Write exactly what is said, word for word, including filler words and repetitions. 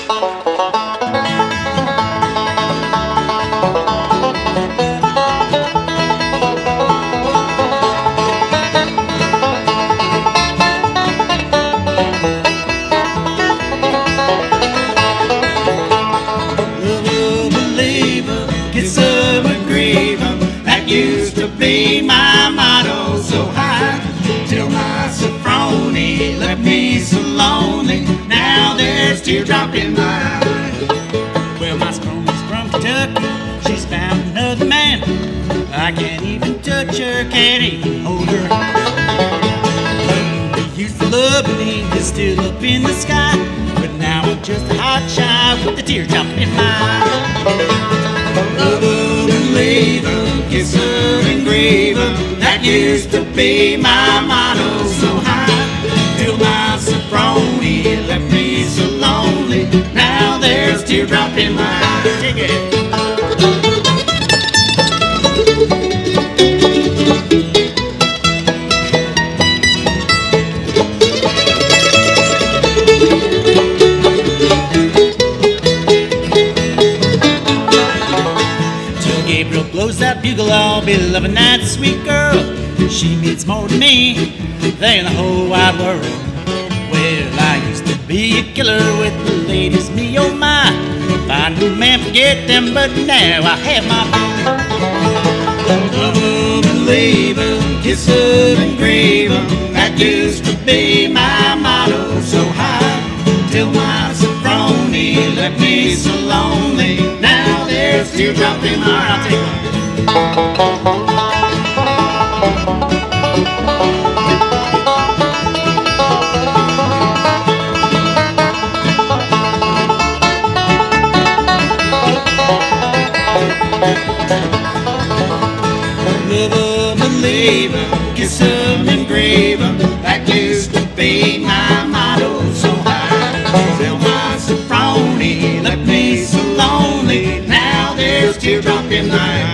Used to be my motto so high, till my Sophrony left me so lonely. Now there's teardrop in my eye. Well, my Sophrony's from Kentucky, she's found another man. I can't even touch her, can't even hold her. We used to love me, is still up in the sky, but now I'm just a hot shy with the teardrop in my eye. Love her and leave her, kiss her and grieve her. That used to be my motto so high, till my Sophrony left me so lonely. Now there's teardrop in my eye. Take it. Gabriel blows that bugle, I'll be loving that sweet girl. She means more to me than the whole wide world. Well, I used to be a killer with the ladies, me oh my. Find a man, forget them, but now I have my love her and leave her, kiss her and grieve her. That used to be my motto so high, till my Sophrony left me so lonely. Now there's teardrop in my eye. I'll take one. Love her and leave her, kiss her and grieve her. That used to be my motto so high, till my Sophrony left me so lonely. Now there's teardrop in my eye.